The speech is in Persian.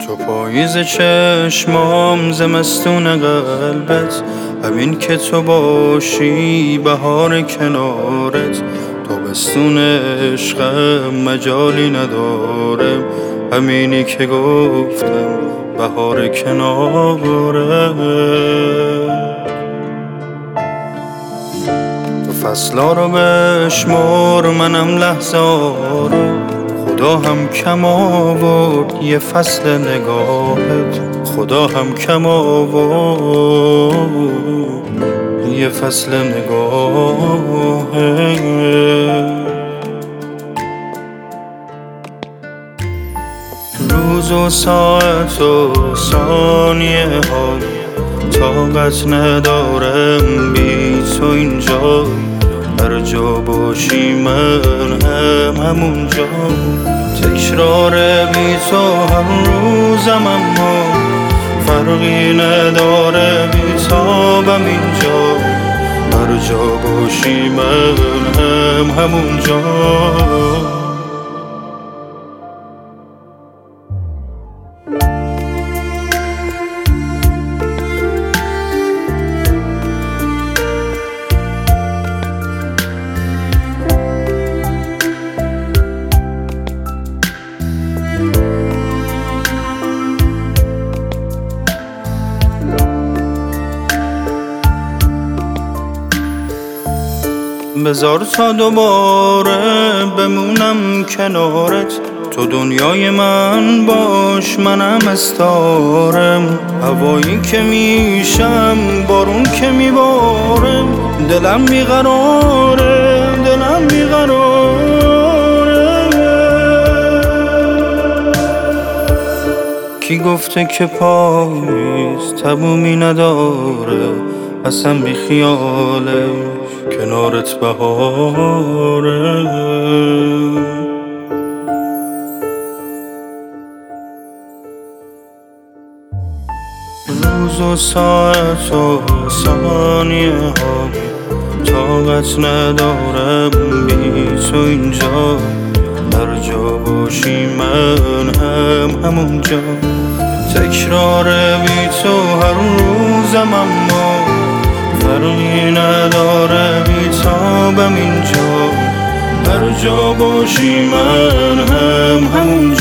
تو پاییز چشمام، زمستون قلبت، همین که تو باشی بهار کنارت. تابستون عشقم مجالی ندارم، همینی که گفتم بهار کنارت. تو فصلا رو بشمر، منم لحظه رو، خدا هم کم آورد یه فصل نگاهت، خدا هم کم آورد یه فصل نگاهت. روز و ساعت و ثانیه ها طاقت ندارم بی تو اینجا. هر جا باشی من هم همونجا. تکرار بی تو هر روزم، اما فرقی نداره بی تابم اینجا. هر جا باشی من هم همونجا. بذار تا دوباره بمونم کنارت، تو دنیای من باش منم استارم. هوایی که میشم، بارون که میبارم، دلم بیقراره، دلم بیقراره. کی گفته که پاییز تمومی نداره؟ اصلا بی خیالش کنارت بهاره. روز و ساعت و ثانیه ها طاقت ندارم بی تو اینجا. هر جا باشی من هم همونجا. تکرار بی تو هر روزم، اما فرقی نداره بی تابم اینجا. هر جا باشی من هم همونجا.